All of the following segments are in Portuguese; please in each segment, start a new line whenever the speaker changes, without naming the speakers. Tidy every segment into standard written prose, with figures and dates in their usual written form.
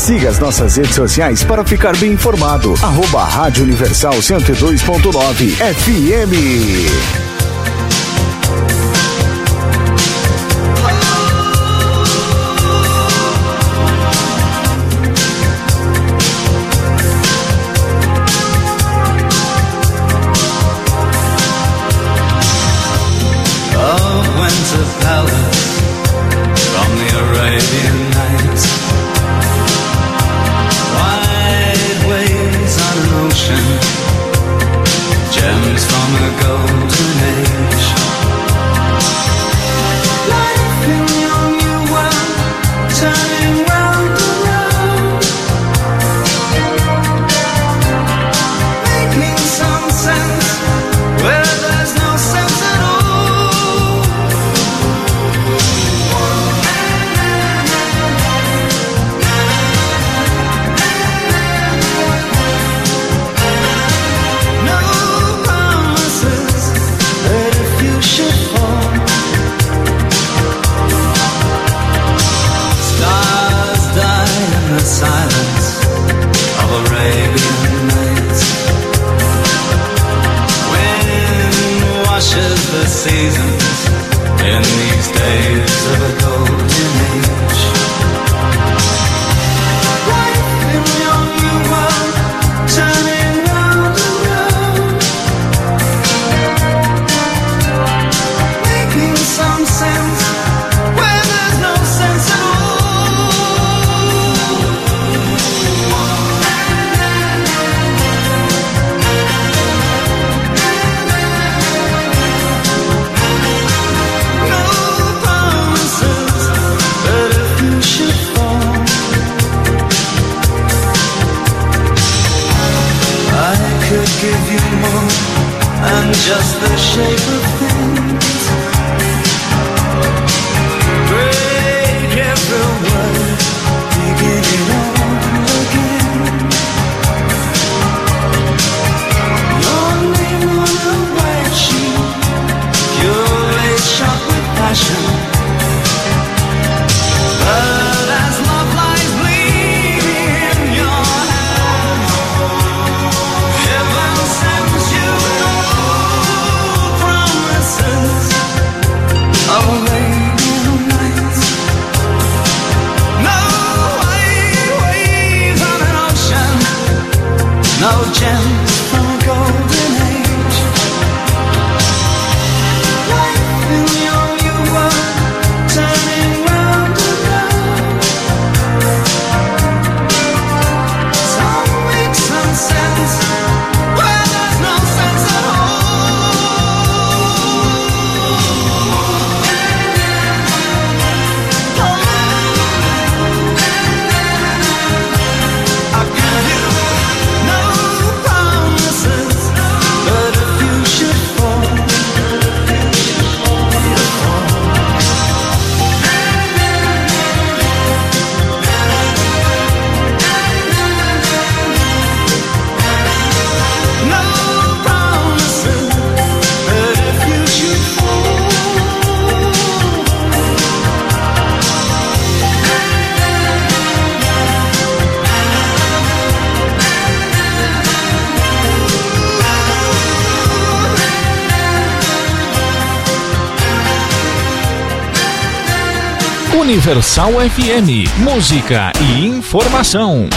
Siga as nossas redes sociais para ficar bem informado. @Rádio Universal 102.9 FM.
Universal FM, música e informação.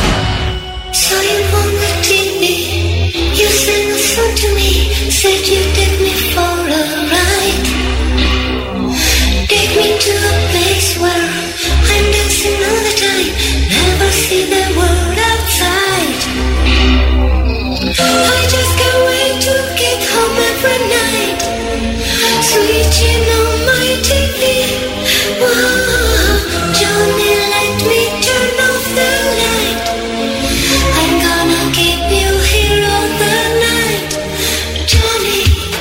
Johnny, let me turn off the light. I'm gonna keep you here all the night. Johnny.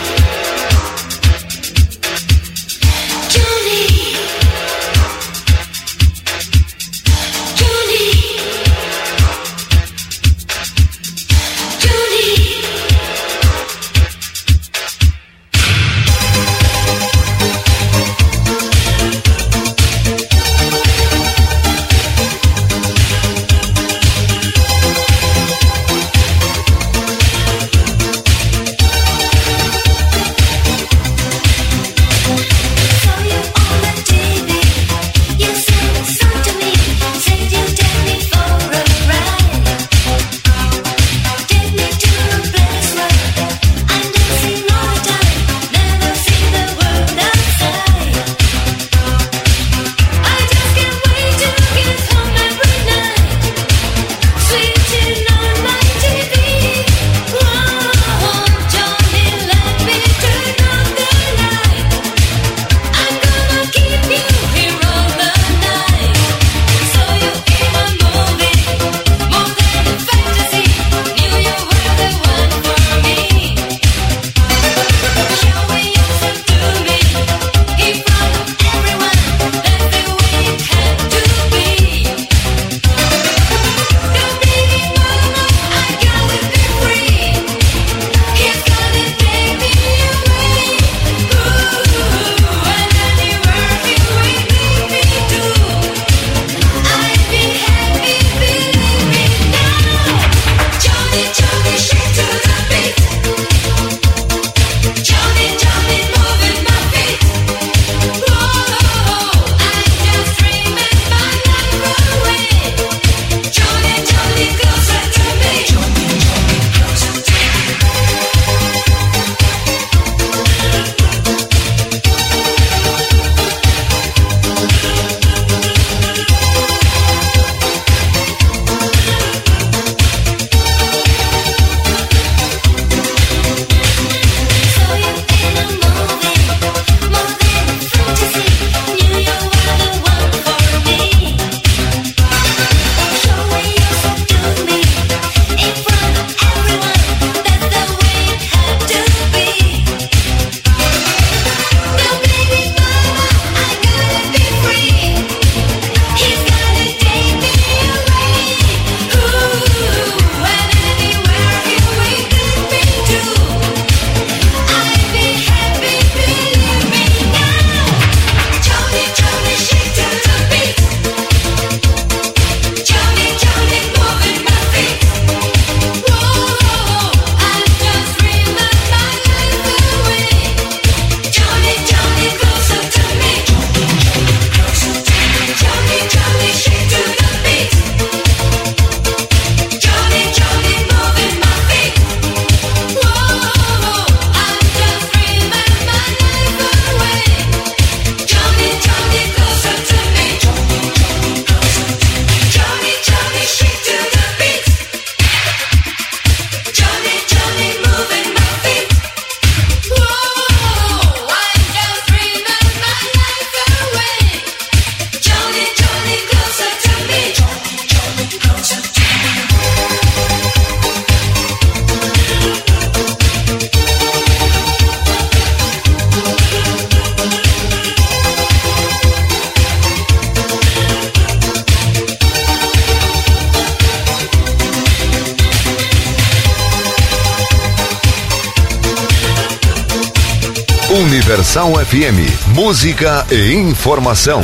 Universal FM, música e informação.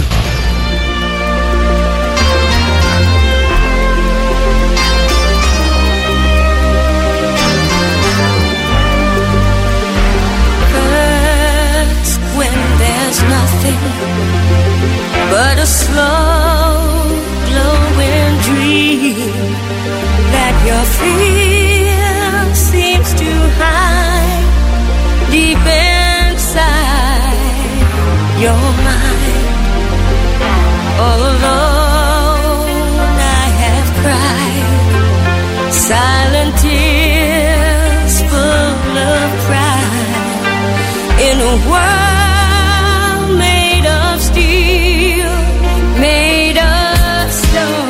Hurts when there's nothing but a slow glowing dream that your fear seems to hide deep inside your mind. All alone I have cried silent tears full of pride in a world made of steel, made of stone.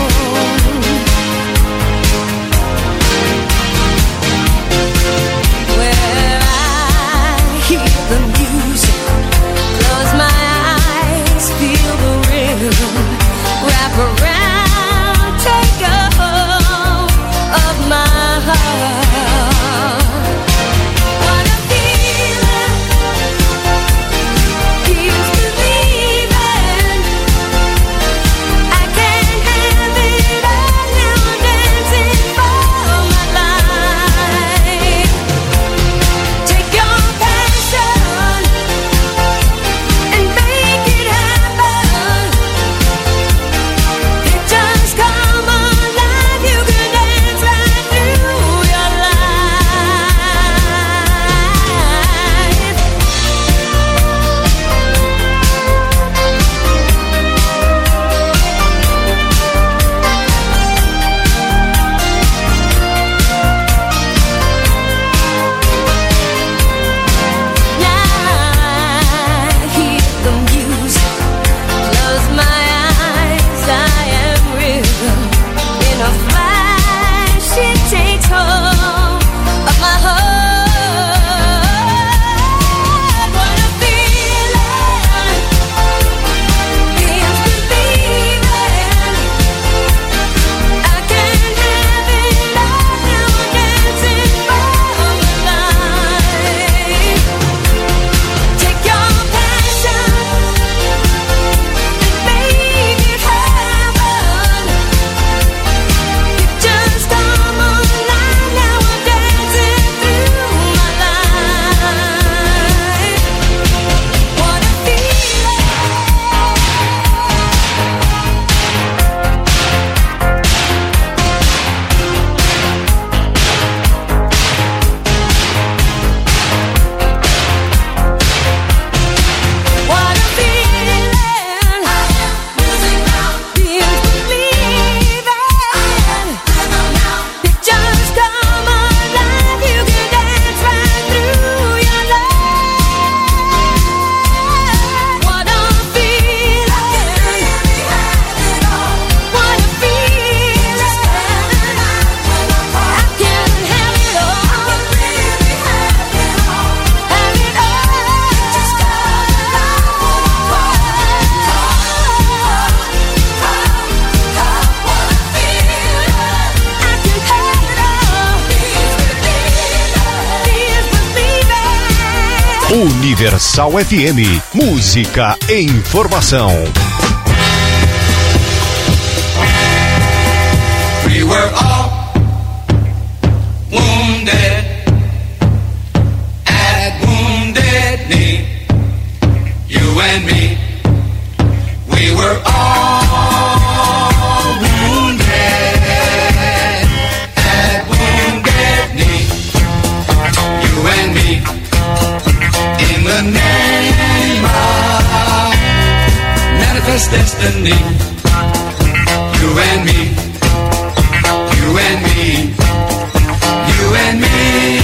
Where I hear the music, close my eyes, feel the rhythm, wrap around, take a hold of my heart. What a feeling, feels believing. I can't have it all now, I'm dancing for my life. Take your passion and make it happen. It just come alive, you can dance right through your I hear the music, close my eyes, I am rhythm. In a flash, it takes hold of my heart. What a feeling, feels believing. I can't have it all now, I'm dancing for my life. Take your passion and make it happen. It just come alive, now I'm dancing through my life. What a feeling. What a feeling. Music now, feels believing. It just come alive, you can dance right through your life. What a feeling. What a feeling. I can have it all. Have it all. Just
Universal FM, música e informação.
We were all wounded at Wounded Knee. You and me, we were all wounded at Wounded Knee. You and me, in the name of manifest destiny. You and me, you and me, you and me.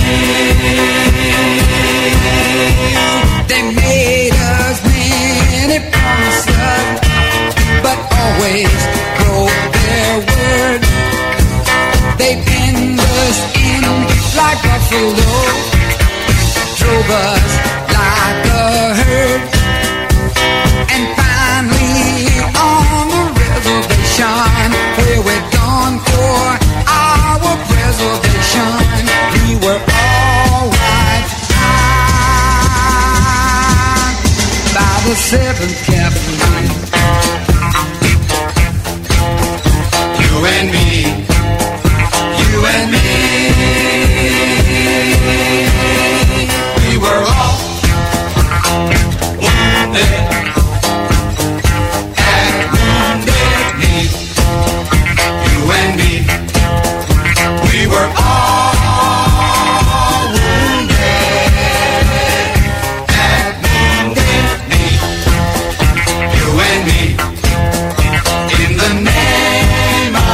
They made us many promises, but always broke their word. They pinned us in like buffalo, drove us like a herd, and finally on the the 7th Cavalry. You and me, you and me, we were all wounded at Wounded Knee. You and me, we were all wounded at Wounded Knee. You and me, in the name of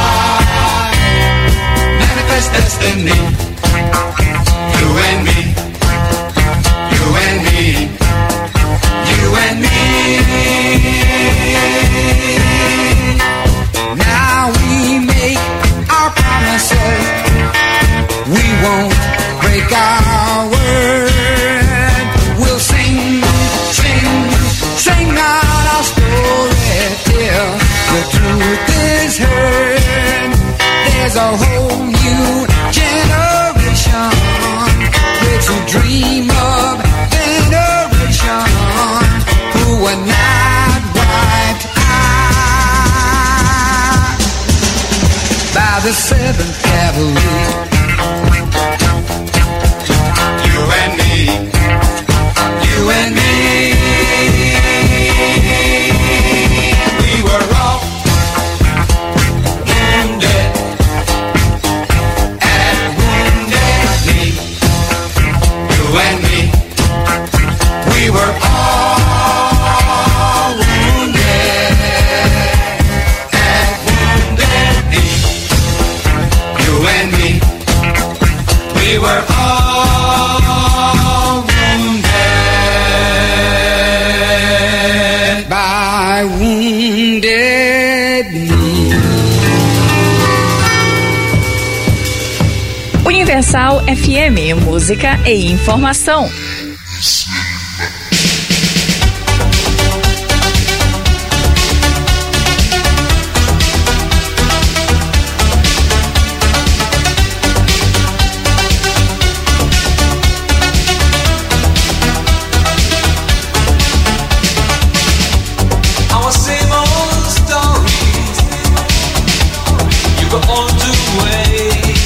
manifest destiny. You and me, you and me, you and me. Now we make our promises, we won't break our word. We'll sing, sing, sing out our story till the truth is heard. There's a whole new generation with a dream of veneration who were not wiped out by the 7th Cavalry. You and me, you and me, we were all wounded at Wounded Knee. You and me, we were all wounded at Wounded Knee. You and me, we were all wounded by Wounded Knee.
Universal FM, música e informação.
Our same old stories, you go on to wait.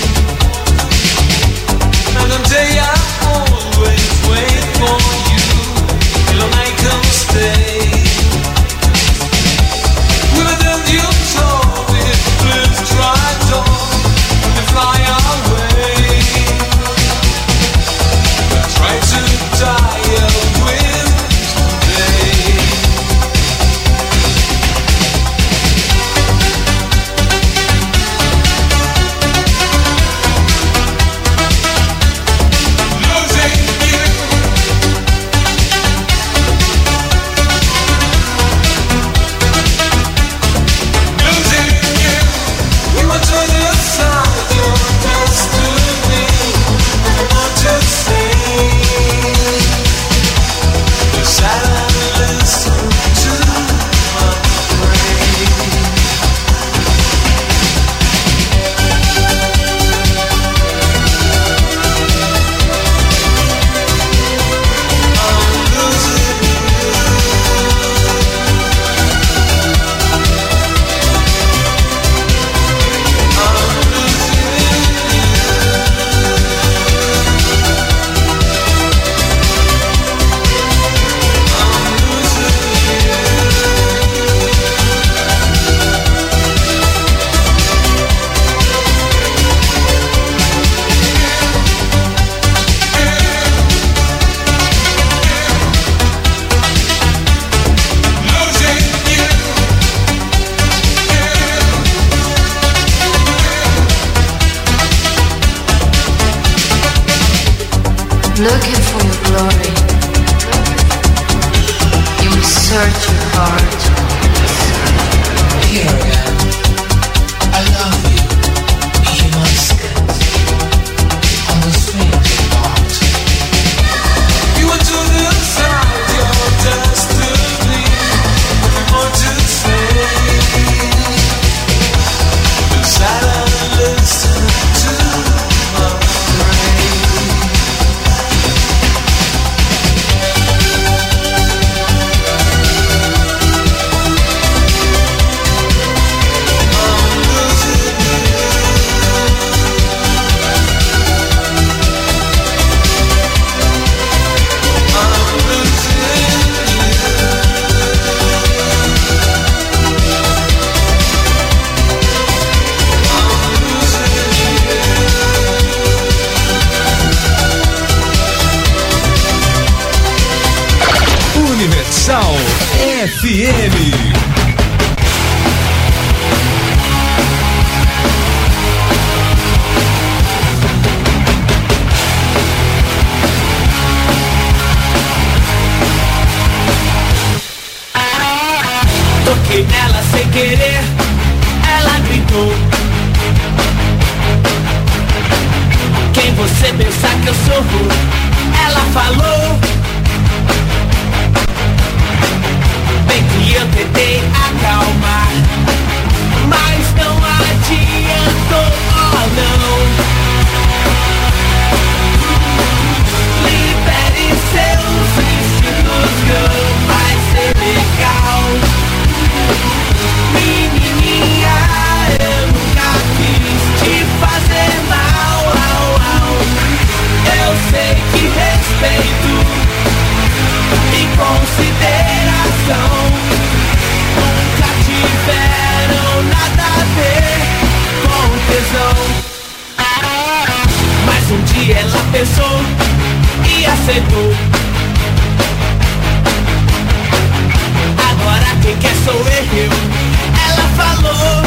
Another day I always wait for you till I come stay. With a death you told me, please try don't and fly away. But try to die with today. Losing you, losing you. We were to the side, your destiny. I want to say, the silent listen to my praise. I'm losing you. I'm losing
Looking for your glory, you must search your heart.
Here again, I love you, you must get on the strings of art.
You were to the side, your destiny. I want to say, the silent listen to my praise.
Universal FM.
Toquei nela sem querer, ela gritou: quem você pensa que eu sou? Ela falou. Bem que eu tentei acalmar, mas não adiantou, oh não. Libere seus instintos, girl, vai ser legal. Menininha, eu nunca quis te fazer mal, au, au. Eu sei que respeito e consideração nunca tiveram nada a ver com tesão. Mas um dia ela pensou e aceitou. Agora quem quer sou eu, ela falou.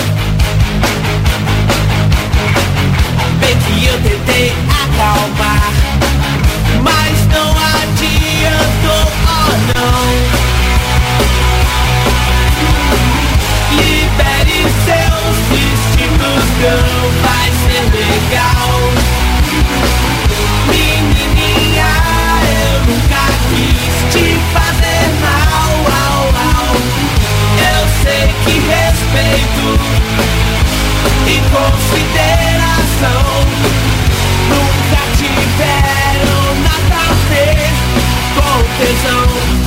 Bem que eu tentei acalmar, mas não adiantou, oh não. Libere seus instintos, girl, vai ser legal. Menininha, eu nunca quis te fazer mal, au, au. Eu sei que respeito e consideração nunca tiveram nada a ver com tesão.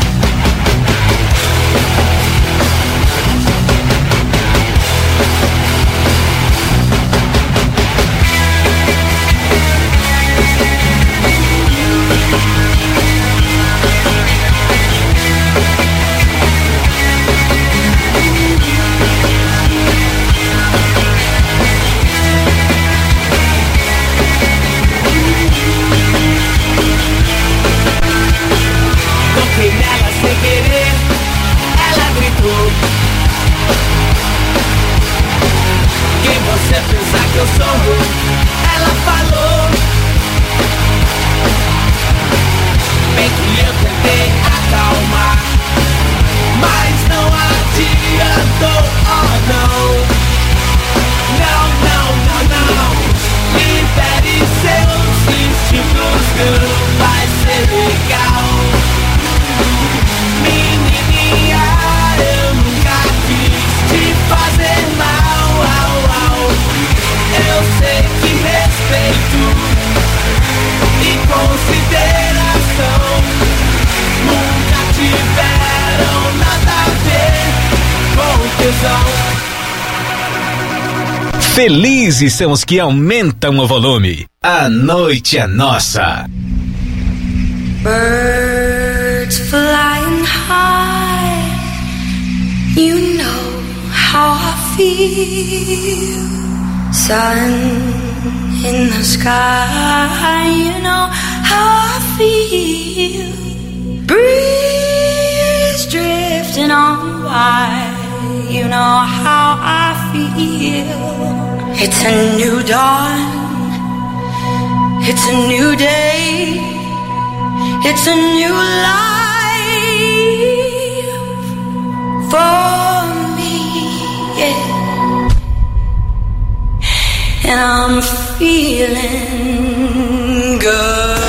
Toquei nela sem querer, ela gritou: quem você pensa que eu sou? Ela falou. Bem que eu tentei acalmar, mas não adiantou, oh não. Não, não, não, não. Libere seus instintos, girl, vai ser legal. Menininha, eu nunca quis te fazer mal, au, au. Eu sei que respeito e consideração nunca tiveram nada a ver com tesão.
Felizes são os que aumentam o volume. A noite é nossa.
Birds flying high, you know how I feel. Sun in the sky, you know how I feel. Breeze drifting on by, you know how I feel. It's a new dawn, it's a new day, it's a new life for me, yeah. And I'm feeling good.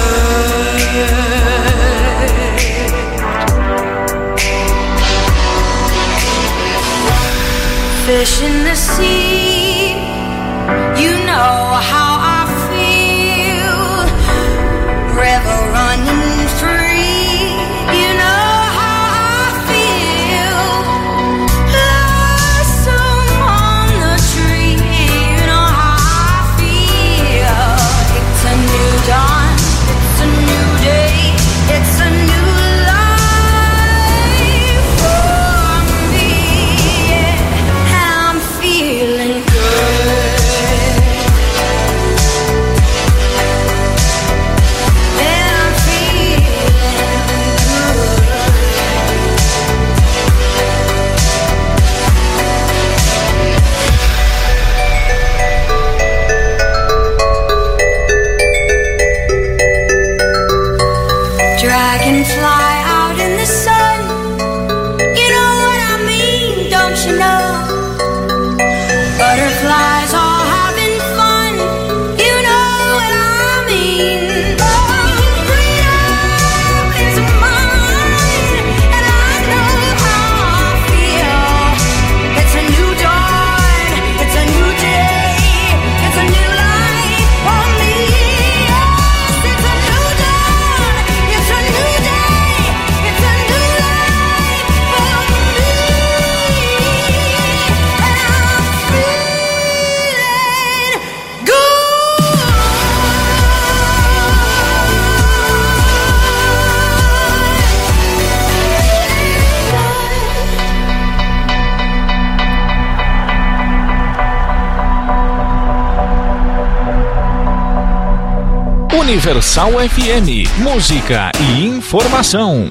Fish in the sea, you know how I feel. River running free, you know how I feel. Blossom on the tree, you know how I feel. It's a new dawn, it's a new day, it's a new life for me, yeah. I'm feeling Dragonfly out in the sun. You know what I mean, don't you know? Butterflies all having fun. You know what I mean. Oh, freedom is mine, and I know how I feel. It's a new dawn, it's a new day, it's a new life for me. Yes, it's a new dawn, it's a new day, it's a new life for me. And I'm feeling good.
Universal FM, música e informação.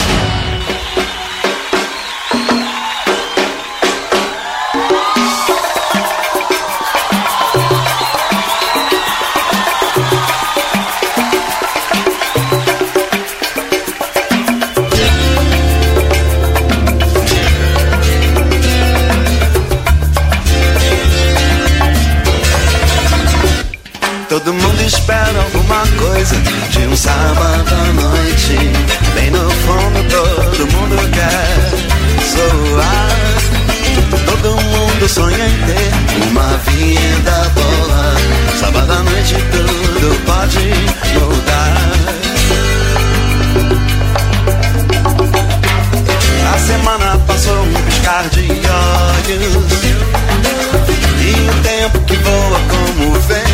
Todo mundo espera alguma coisa de um sábado à noite. Bem no fundo todo mundo quer soar. Todo mundo sonha em ter uma vida boa. Sábado à noite tudo pode mudar. A semana passou um piscar de olhos, e o tempo que voa como o vento.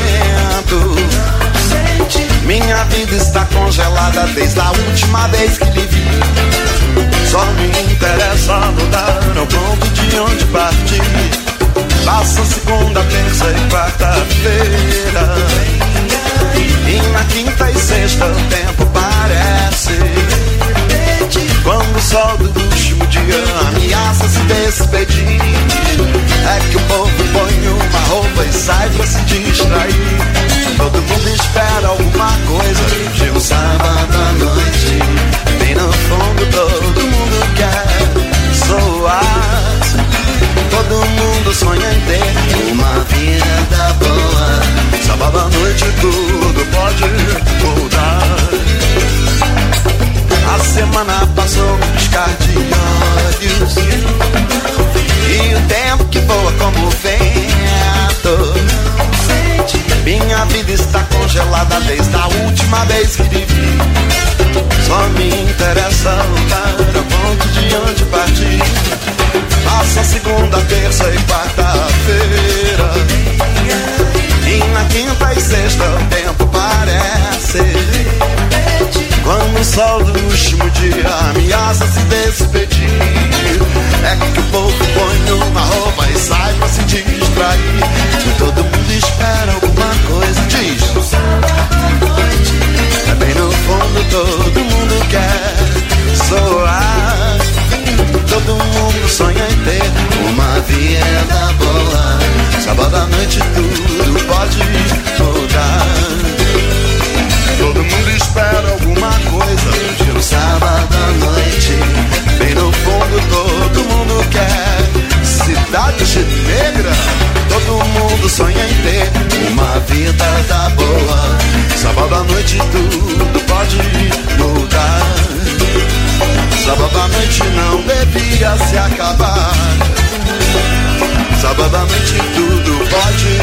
Minha vida está congelada desde a última vez que lhe vi. Só me interessa mudar ao ponto de onde parti. Passa segunda, terça e quarta-feira, e na quinta e sexta o tempo parece. Quando o sol do último dia ameaça se despedir, é que o povo põe uma roupa e sai pra se distrair. Todo mundo espera alguma coisa de um sábado à noite. Bem no fundo todo mundo quer soar. Todo mundo sonha em ter uma vida boa. Sábado à noite tudo pode mudar. A semana passou um piscar de olhos, e o tempo que voa como o vento. Minha vida está congelada desde a última vez que lhe vi. Só me interessa lutar ao ponto de onde parti. Passa segunda, terça e quarta-feira, e na quinta e sexta o tempo parece. Quando o sol do último dia ameaça se despedir, é que o povo põe uma roupa e sai pra se distrair. Se todo mundo espera alguma coisa, diz é bem no fundo todo mundo quer soar. Todo mundo sonha em ter uma vida boa. Sábado à noite tudo pode mudar. Todo mundo espera alguma coisa de um sábado à noite. Bem no fundo todo mundo quer cidade negra. Todo mundo sonha em ter uma vida da boa. Sábado à noite tudo pode mudar. Sábado à noite não devia se acabar. Sábado à noite tudo pode.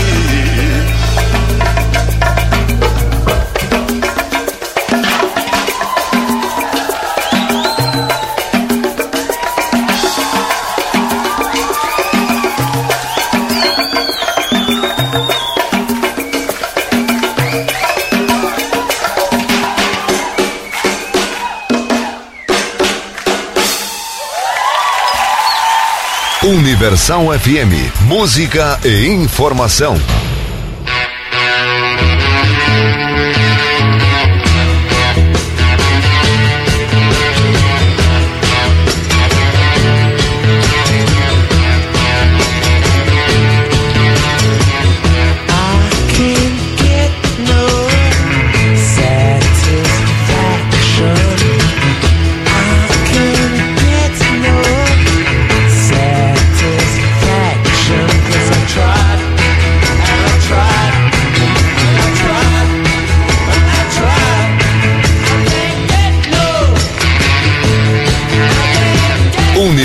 Universal FM, música e informação.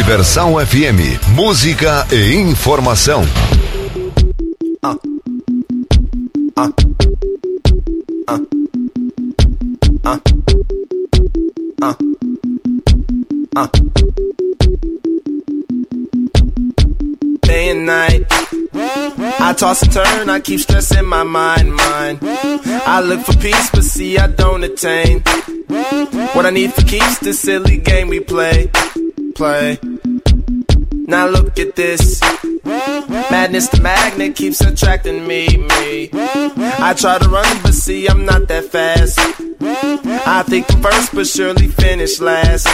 Universal FM, música e informação.
Day and night, I toss and turn, I keep stressing my mind. I look for peace, but see I don't attain what I need for keeps this silly game we play. Now look at this, madness the magnet keeps attracting me. I try to run, but see I'm not that fast. I think I'm first, but surely finish last.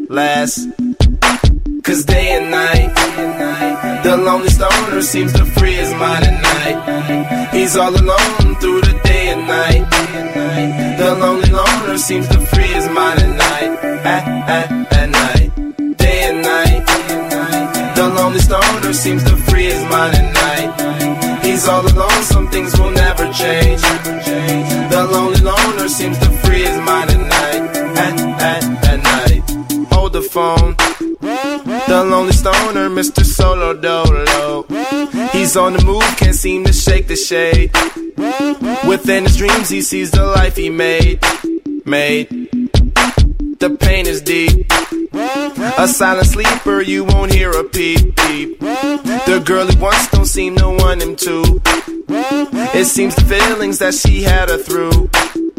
Cause day and night, the lonely stoner seems to free his mind at night. He's all alone through the day and night. The lonely loner seems to free his mind at night. At night, day and night. The lonely stoner seems to free his mind at night. He's all alone, some things will never change. The lonely loner seems to free his mind at night. At night, hold the phone. The lonely stoner, Mr. Solo Dolo. He's on the move, can't seem to shake the shade. Within his dreams, he sees the life he made. The pain is deep. A silent sleeper, you won't hear a peep. The girl he wants don't seem to want him to. It seems the feelings that she had her through.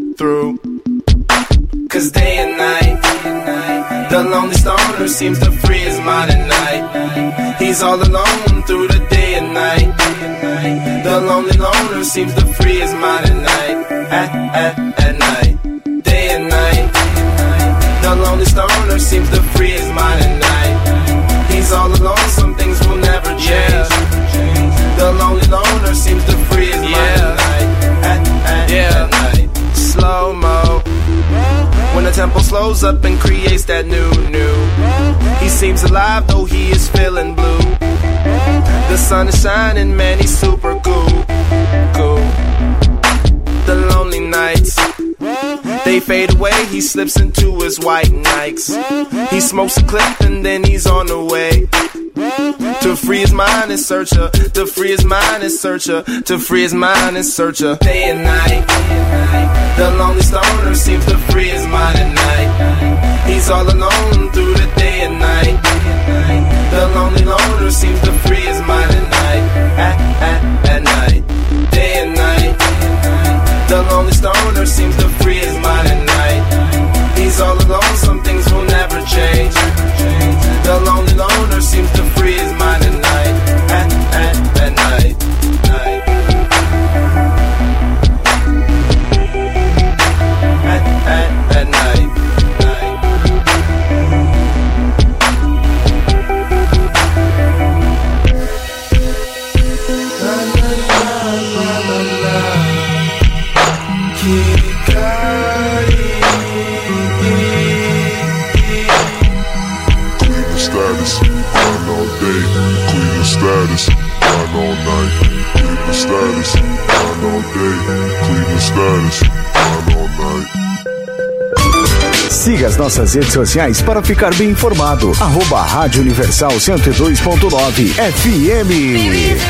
Cause day and night, the lonely stoner seems to free his mind at night. He's all alone through the day and night. The lonely loner seems to free his mind at night. At night, day and night. The lonely stoner seems to free his mind at night. He's all alone, some things will never change. The lonely loner seems to free his mind at night. At night, slow-mo. When the tempo slows up and creates that new. He seems alive though he is feeling blue. The sun is shining, man, he's super cool. The lonely nights, they fade away, he slips into his white Nikes. He smokes a clip and then he's on the way. To free his mind and searcher, to free his mind and searcher, to free his mind and searcher. Day and night, the lonely stoner seems to free his mind at night. He's all alone through the day and night. The lonely loner seems to free his mind at night. At night, day and night. The lonely stoner seems to free his mind at night. He's all alone, some things will never change. The lonely loner seems to free his mind at night. At night. At night.
Status, grind all night. Cleveland status, grind all day. Cleveland status, grind all night.
Siga as nossas redes sociais para ficar bem informado. @Rádio Universal 102.9 FM.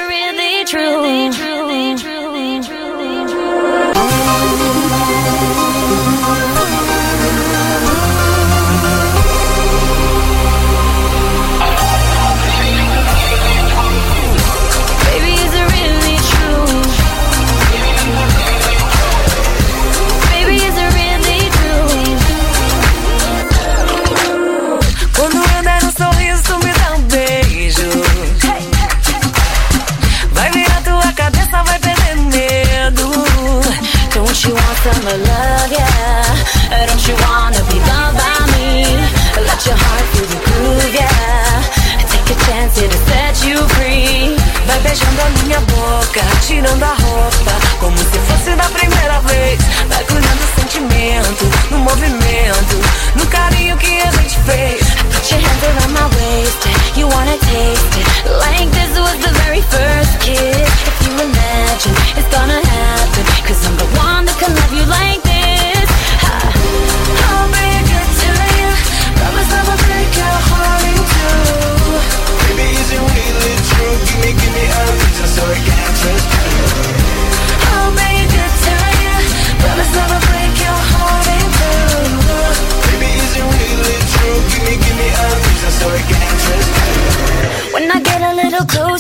Don't you want some love, yeah? Don't you wanna be loved by me? Let your heart feel the groove, yeah? Take a chance, it'll set you free. Vai beijando a minha boca, tirando a roupa, como se fosse da primeira vez. Vai cuidando do sentimento, no movimento, no carinho que a gente fez. Put your hands around my waist, you wanna taste it. Like this was the very first kiss. If you imagine, it's gonna happen. Cause I'm the one that can love you like this. I'll be good to you. Promise never break your heart in two.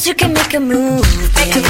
promise you can make a move, baby.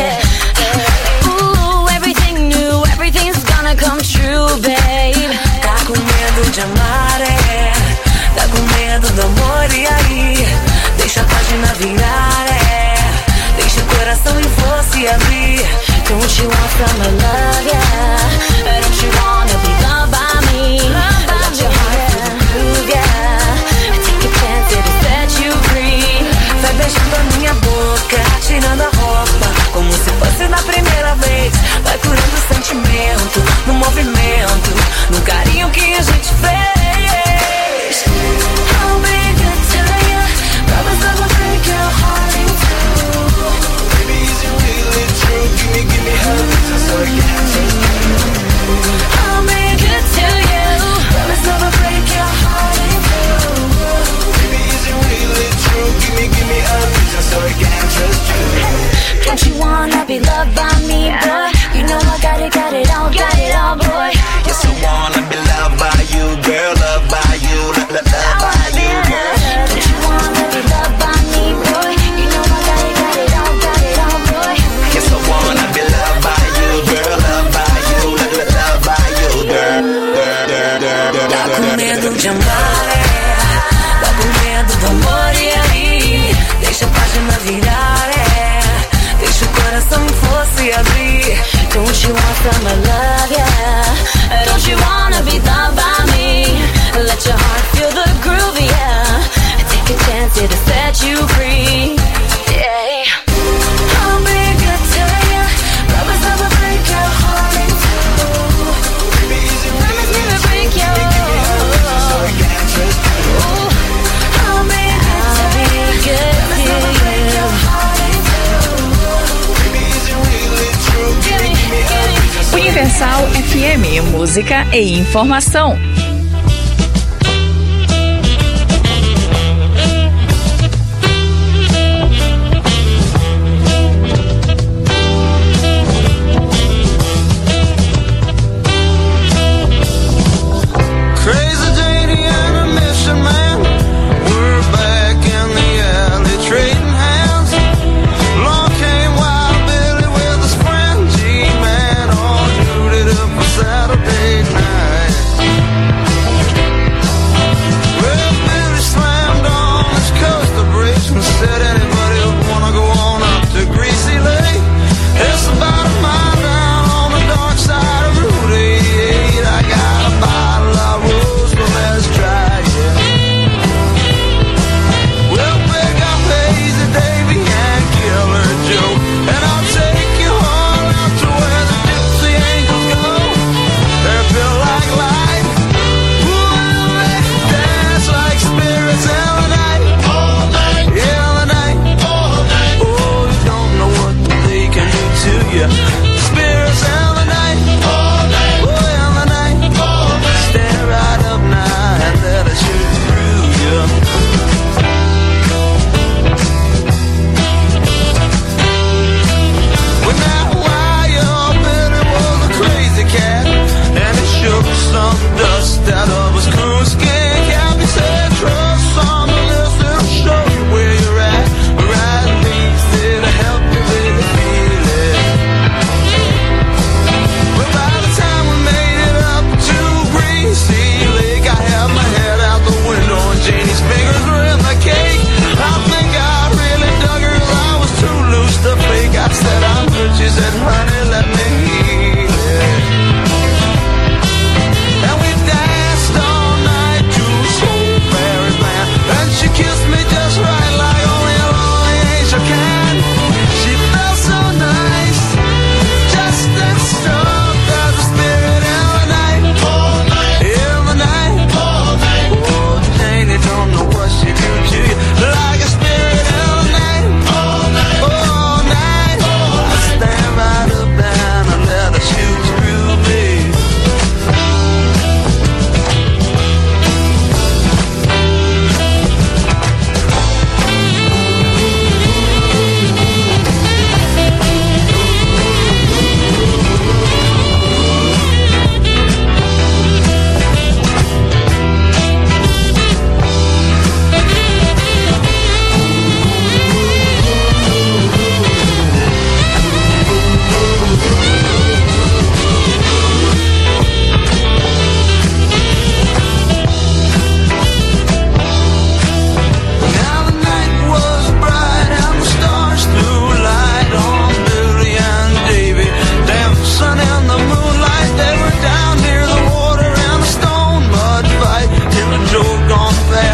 Ooh, everything new, everything's gonna come true, babe.
Tá com medo de amar, é? Tá com medo do amor, e aí? Deixa a página virar, é? Deixa o coração em força e abrir.
Don't you want some love, yeah? Don't you wanna be loved by me? Let your heart feel the groove, yeah. Take a chance, it'll set you free.
Vai beijando a minha boca, tirando a roupa, como se fosse na primeira vez. Vai curando o sentimento, no movimento, no carinho que a gente fez.
I'll be good to you. Promise I will break your heart in two.
Baby, is it really true? Give me her reason so I can trust you.
I'll be good to you. Promise I will break your heart in two.
Baby, is it really true? Give me her reason so I can trust you.
Don't you wanna be loved by me, boy? You know I got it all, boy.
Yes, I wanna be loved by you, girl, loved by you, love by you, girl.
Don't you wanna be loved by me, boy? You know I got it all, boy.
Yes, I wanna be loved by you, girl, loved by you, love by you, girl.
Tá com medo de amar, é? Tá com medo do amor, e aí? Deixa a página virar, é? Deixa o coração em força e abrir.
Don't you want some love, yeah? Don't you wanna be loved by me? Let your heart feel the groove, yeah. Take a chance, it'll set you free, yeah. I'll be good to you. Promise I will break your heart in two. Promise me to break your heart so I can trust you. I'll be good to you.
Universal FM, música e informação.
Saturday night.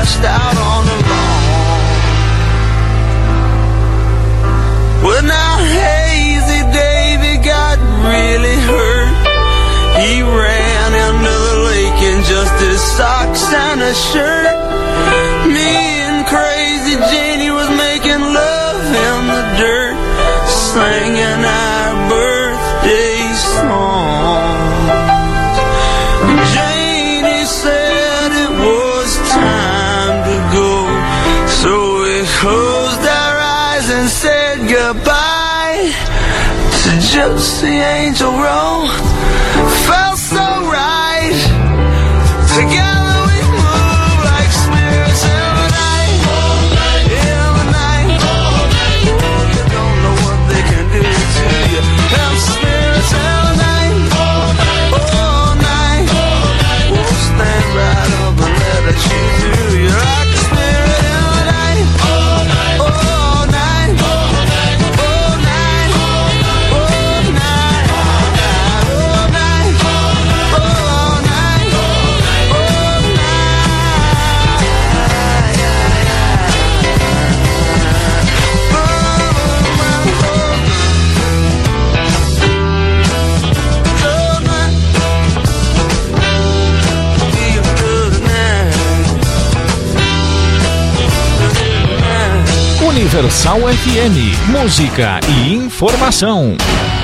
stretched out on the lawn. Well, now Hazy Davy got really hurt. He ran into the lake in just his socks and a shirt. Me and Crazy Janie was making love in the dirt, singing our birthday songs. Janie said it was time to go, so we closed our eyes and said goodbye to Josie Angel Row. Felt so right. Together we move like spirits in the night. In the night. You don't know what they can do to you. Them spirits in the night. All night. We'll stand right up and let us shoot through you like a spirit in the night. All night. All night. All night. All night. All night. All night. All night.
Universal FM, música e informação.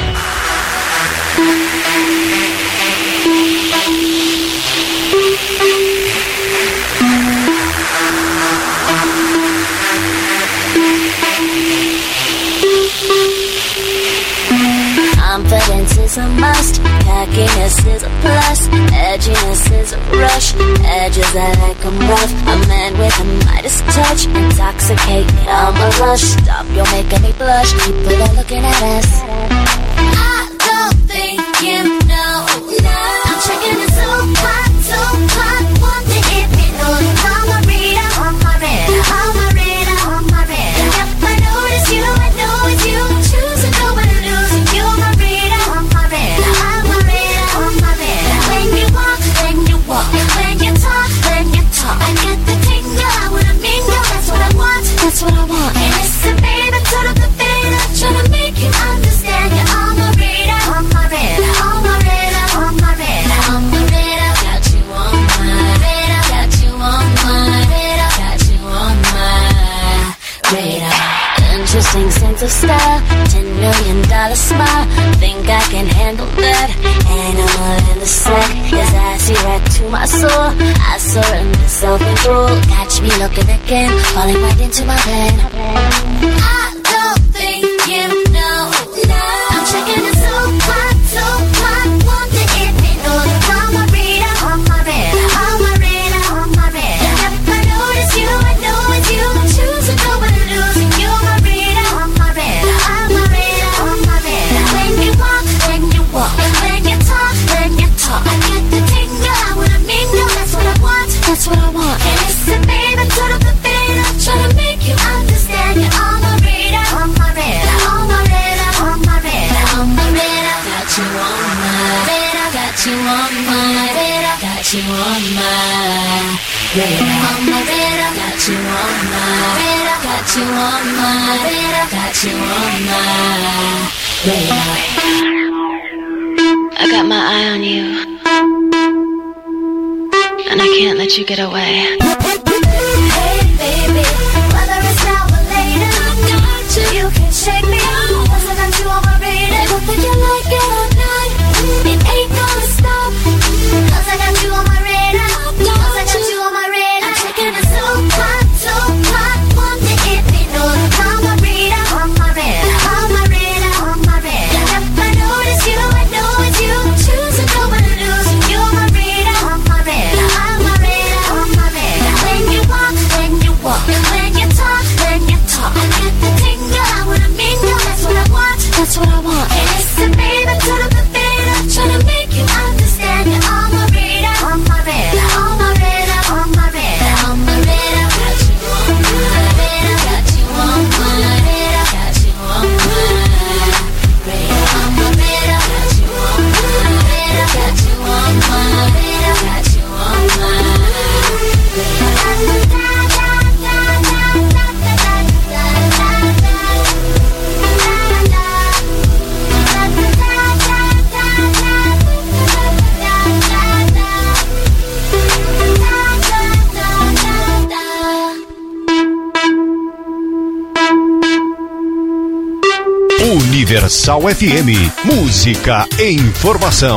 Confidence is a must, cockiness is a plus, edginess is a rush, edges that like them rough, a man with a Midas touch, intoxicate me, I'm a rush, stop, you're making me blush, people are looking at us. I don't think you know, I'm checking it so hot, wonder if you know that I'm a reader, on my radar, I'm a reader, on my radar. If I notice you, I know it's you, choose to go and lose, and you're my reader, on my radar, I'm a reader, on my radar. When you walk, when you talk, I get the tingle, I wanna mingle, that's what I want, that's what I want. And listen, baby, turn up the beta, trying to make you understand, you're on my radar, on my radar, on my radar, on my radar, on my radar, got you on my radar, got you on my radar, got you on my radar. Interesting sense of style, $10 million smile, think I can handle that, animal in the sack, as I see right to my soul, I surrender self-control, catch me looking again, falling right into my bed. I don't think you know, I'm checking it so hot, wonder if you know that I'm a reader, on my radar, on my radar, on my radar. If I notice you, I know it's you, choose to go and lose, and you're my reader, on my radar, I'm a reader, on my radar. When you walk, and when you talk, I get the tingle, I wanna mingle, that's what I want, that's what I want. And listen, baby, turn up the beta, try to make you understand, you're on my radar, on my radar, on my radar, on my radar, on my radar. Got you on my radar, got you on my radar, got you on my radar, on my radar, got you on my radar, got you on my radar, got you on my radar. I got my eye on you, and I can't let you get away. Hey baby, whether it's now or later, I got you. You can shake me out, 'cause I got you on my radar. Don't think you like it or not, it ain't gonna stop, 'cause I got you on my radar, 'cause I got you on my radar. I'm checking it so hot, wonder if you know that I'm a reader, on my radar, on my radar, on my radar. If I notice you, I know it's you, choose to go and lose, and you're my reader, on my radar, on my radar, on my radar.
Universal FM, música e informação.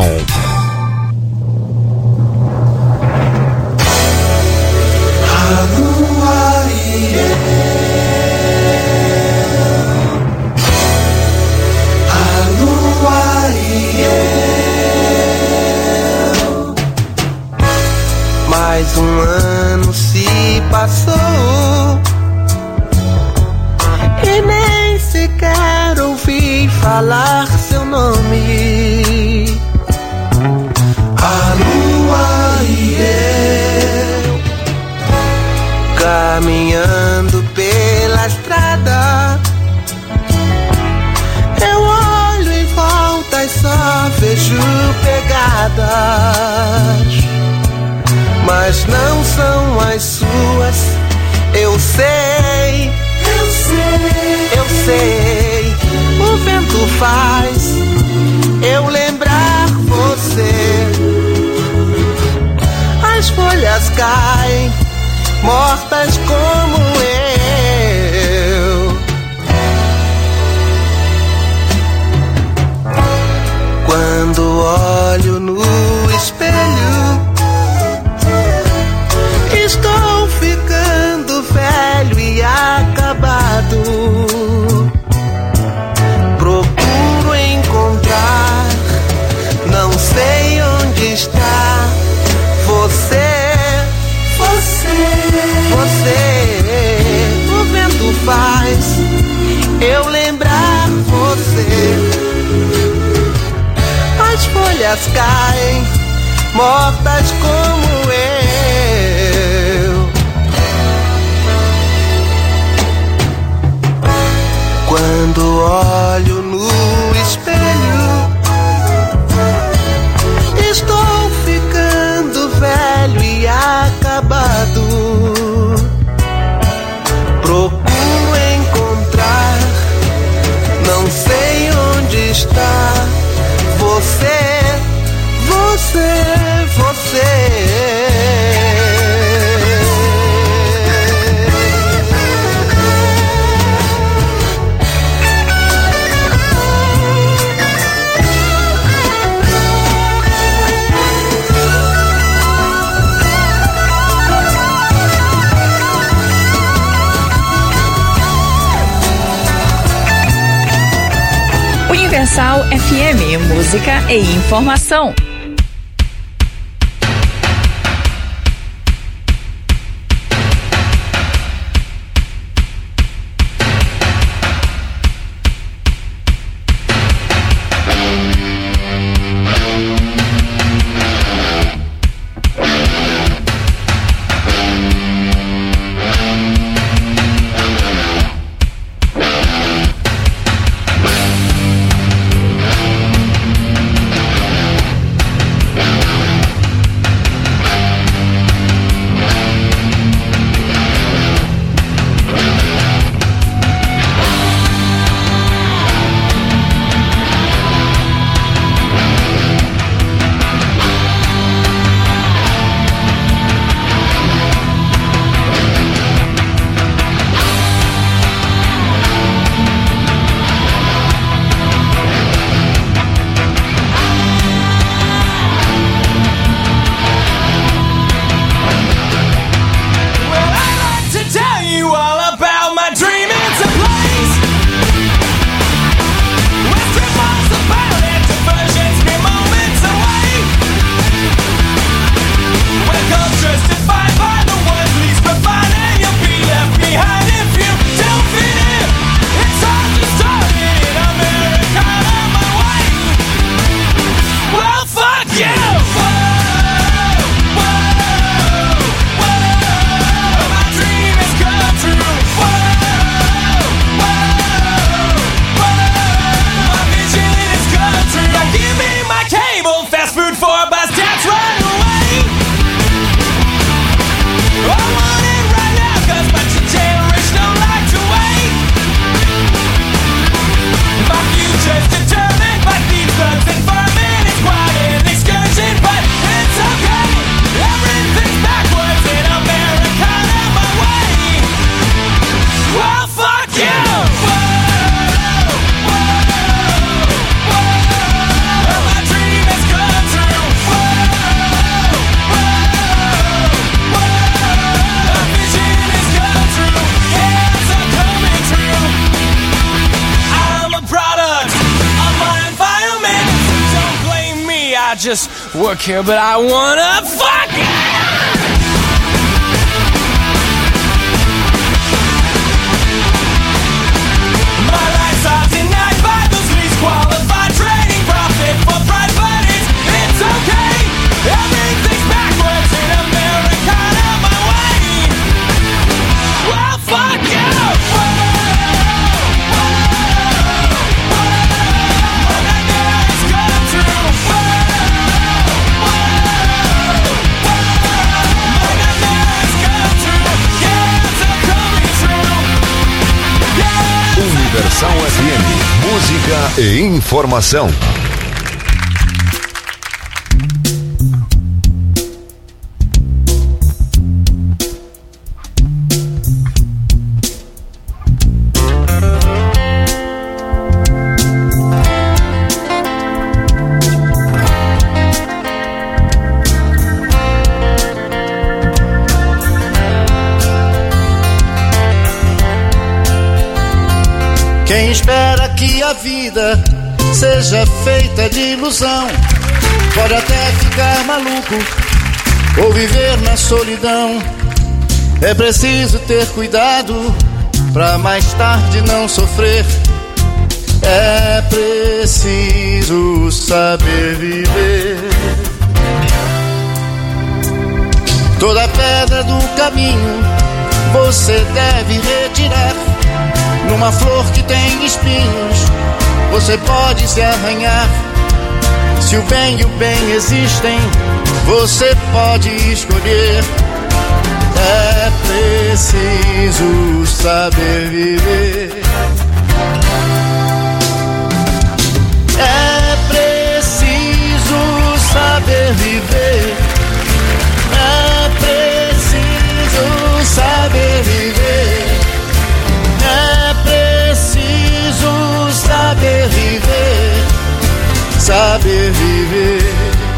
Mais um ano se passou e nem sequer ouvi falar seu nome. A lua e eu, caminhando pela estrada, eu olho em volta e só vejo pegadas, mas não são as suas. Eu sei, eu sei. O vento faz eu lembrar você. As folhas caem, mortas como eu. Quando olho no espelho, estou ficando velho e acabado. Procuro encontrar, não sei onde está você. O vento faz eu lembrar você. As folhas caem, mortas como eu. Quando olho no espelho, estou ficando velho e acabado. Procuro encontrar, não sei onde está você.
Universal FM, música e informação.
just work here, but I wanna fuck it! My lights are denied by those least qualified trading profit for pride, but it's okay. Everything's backwards in America, out my way. Well, fuck you!
Universal FM, música e informação.
Quem espera que a vida seja feita de ilusão pode até ficar maluco ou viver na solidão. É preciso ter cuidado pra mais tarde não sofrer. É preciso saber viver. Toda pedra do caminho você deve retirar. Numa flor que tem espinhos, você pode se arranhar. Se o bem e o bem existem, você pode escolher. É preciso saber viver. É preciso saber viver. É preciso saber viver. É preciso saber viver, saber viver.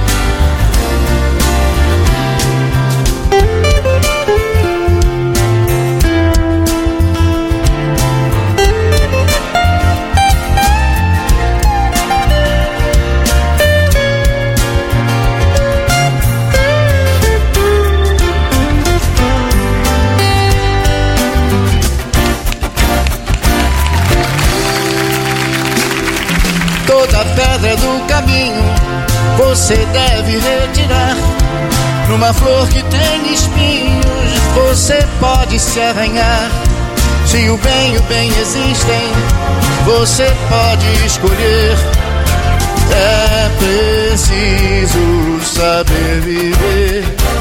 Toda pedra do caminho você deve retirar. Numa flor que tem espinhos, você pode se arranhar. Se o bem e o bem existem, você pode escolher. É preciso saber viver.